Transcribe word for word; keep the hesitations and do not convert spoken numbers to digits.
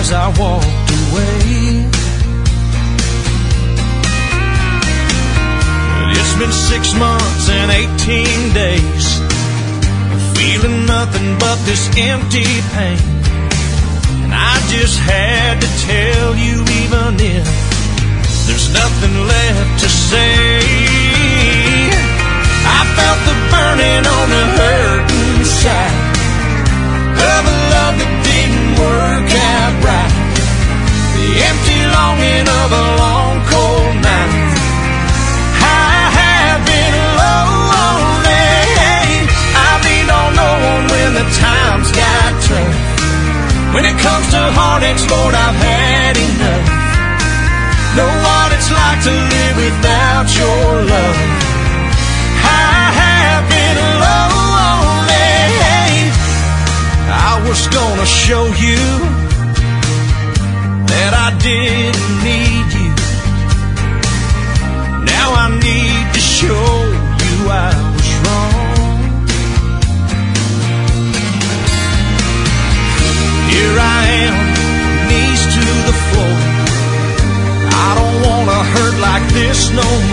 as I walked away. It's been six months and eighteen days, feeling nothing but this empty pain. And I just had to tell you, even if there's nothing left to say, I felt the burning on the hurt inside of a love that didn't work out right, the empty longing of a long cold night. I have been lonely, I've leaned on no one when the times got tough. When it comes to heartaches, Lord, I've had enough. Know what it's like to live without your love. I have been lonely. I was gonna show you that I didn't need you. Now I need to show you I was wrong. Here I am, knees to the floor. I don't wanna hurt like this no